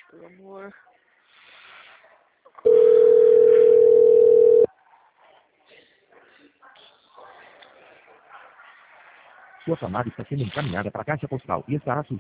Pelo amor. Sua chamada está sendo encaminhada para a caixa postal e estará